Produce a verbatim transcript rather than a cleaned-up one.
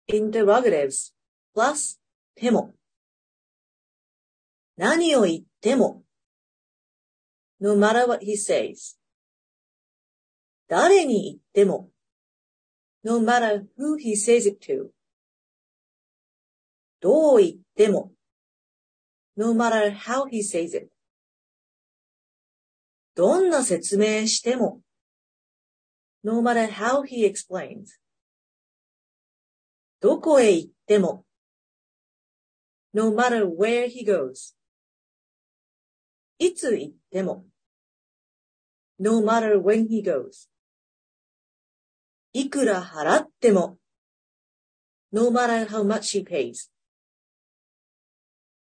interrogatives plus ても。何を言っても。No matter what he says. 誰に言っても。No matter who he says it to. どう言っても。No matter how he says it. どんな説明しても。No matter how he explains. どこへ行っても。No matter where he goes. いつ行っても。No matter when he goes. いくら払っても。No matter how much he pays.